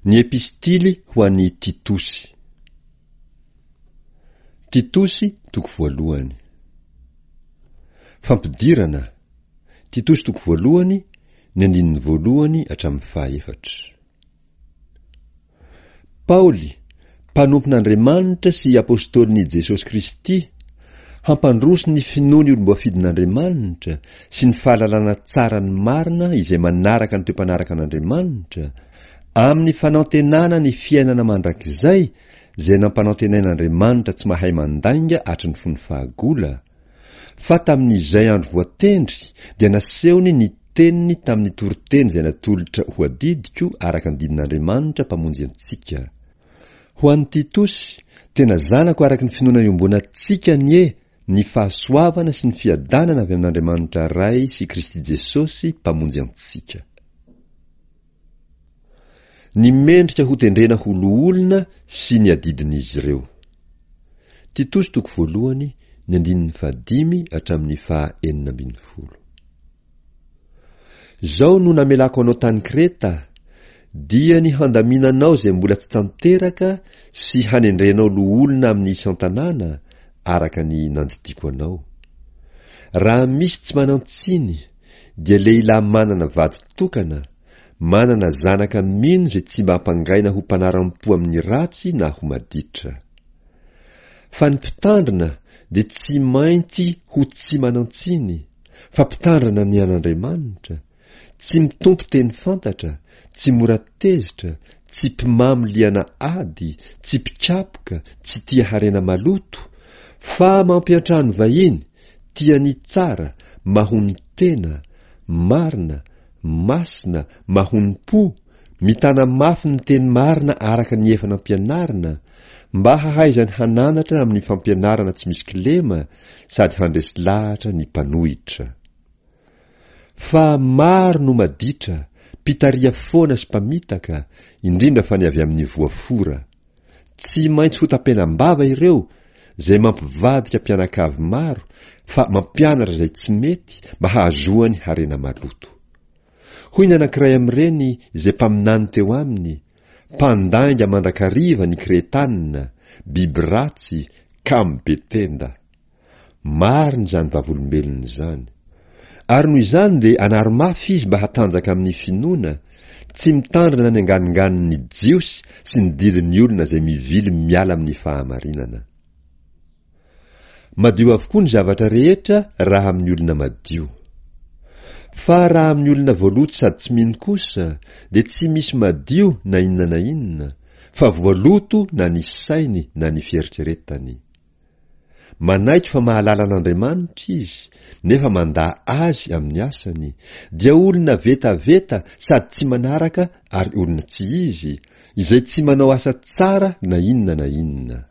Ny epistily ho an'ny Titosy. Titosy toko voalohany. Fampidirana. Titosy toko voalohany, ny andininy voalohany hatramin'ny 14. Paoly, mpanompon'Andriamanitra sy apôstôlin'i Jesosy Kristy, hampandroso ny finoany olom-boafidin'Andriamanitra sy ny fahalalana tsara ny marina izay manaraka ny toe-mpanaraka an'Andriamanitra, amin'ny fanantenana ny fiainana mandrakizay, izay nampanantenain'Andriamanitra tsy mahay mandainga hatry ny fony fahagola, fa tamin'izay andro voatendry dia nasehony ny teniny tamin'ny toriteny izay natolotra ho adidiko araka ny didin'Andriamanitra mpamonjy antsika. Ho an'ny Titosy, tena zanako araka ny finoana iombonantsika ny fahasoavana sy ny fiadanana avy amin'Andriamanitra Ray sy Kristy Jesosy mpamonjy antsika. Ny mendrika ho tendrena ho loolona sy ny adidin'izy ireo. Titosy toko voalohany, ny andininy 5 hatramin'ny 6. Zao no namelako anao tany Kreta, dia ny handaminanao izay mbola tsy tanteraka sy hanendrenao loolona amin'ny isan-tanàna araka ny nandidiko anao. Raha misy tsy manantsiny, dia lehilahy manana vady tokana, manana zanaka mino izay tsy mba hampangaina ho mpanaram-po amin'ny ratsy na ho maditra. Fa ny mpitandrina dia tsy maintsy ho tsy manantsiny, fa mpitandrina ny an'Andriamanitra, tsy mitompo teny fantatra, tsy mora tezitra, tsy mpimamy liana ady, tsy mpikapoka, tsy tia harena maloto, fa mampiantrano vahiny, tia ny tsara, mahony tena, marina, masina, mahony po, mitana mafy ny teny marina araka ny efa nampianarina, mba hahaizany hananatra amin'ny fampianarana tsy misy kilema, sady handresy lahatra ny mpanohitra. Fa maro no maditra, pitaria foana sy mpamitaka, indrindra fa ny avy amin'ny voafora. Tsy maintsy ho tapenam-bava ireo, izay mampivadika mpianakavy maro, fa mampianatra izay tsy mety mba hahazoany harena maloto. Hoy ny anankiray amin'ireny izay mpaminany teo aminy, mpandainga mandrakariva ny Kretanina, biby ratsy, kamo be tenda. Mariny zany vavolombelona izany. Ary noho izany dia anary-mafy izy mba hatanjaka amin'ny finoana, tsy mitandrina ny anganinganin'ny jiosy sy ny didin'ny olona izay mivily miala amin'ny fahamarinana. Madio avokoa ny zavatra rehetra raha amin'ny olona madio. Fa raha amin'ny olona voaloto sady tsy mino kosa, dia tsy misy madio na inona, fa voaloto na ny sainy na ny fieritreretany. Manaiky fa mahalala an'Andriamanitra izy, nefa mandà azy amin'ny asany, dia olona vetaveta sady tsy manaraka ary olona tsy izy, izay tsy manao asa tsara na inona.